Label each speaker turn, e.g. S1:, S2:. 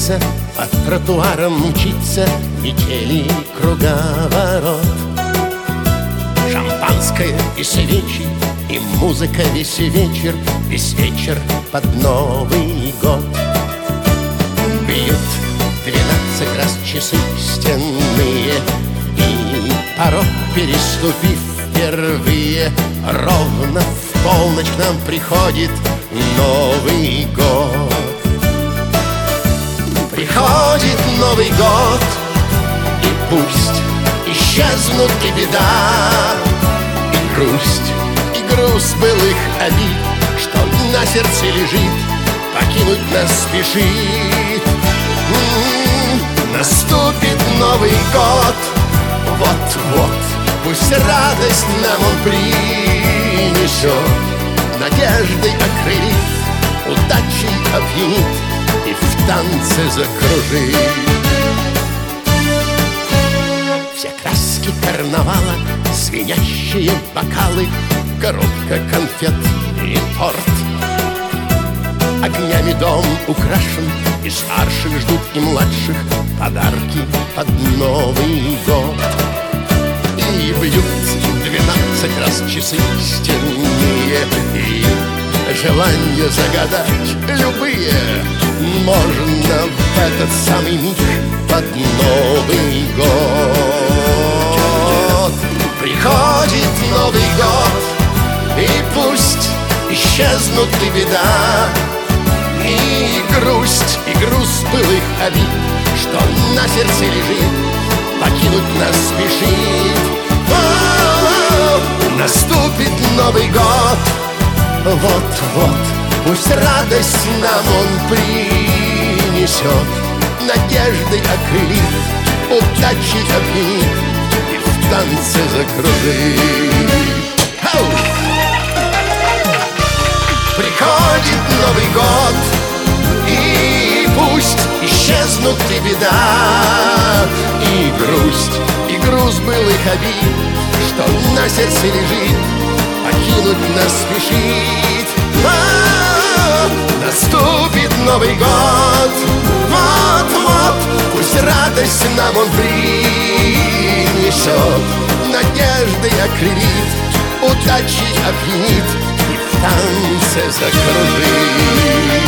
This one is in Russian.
S1: веселиться, по тротуарам мчиться, метели круговорот. Шампанское и свечи, и музыка весь вечер под Новый год. Бьют 12 раз часы стенные, и порог переступив впервые, ровно в полночь к нам приходит Новый год. Приходит Новый год, и пусть исчезнут и беда, и груз былых обид, что на сердце лежит, покинуть нас спешит. Наступит Новый год, вот-вот, пусть радость нам он принесет, надеждой окрылит, удачей опьянит и в танце закружит. Все краски карнавала, звенящие бокалы, коробка конфет и торт. Огнями дом украшен, и старших ждут, и младших подарки под Новый год. И бьют 12 раз часы стенные, и желания загадать любые можно в этот самый миг под Новый год. Приходит Новый год, и пусть исчезнут и беда, и груз былых обид, что на сердце лежит, покинуть нас спешит. Наступит Новый год, вот-вот, пусть радость нам он принесет, надеждой окрылит, удачей опьянит и в танце закружит. Приходит Новый год, и пусть исчезнут и беда, и груз былых обид, что на сердце лежит, покинуть нас спешит. Наступит Новый год, вот-вот, пусть радость нам он принесет, надеждой окрылит, удачей опьянит и в танце закружит.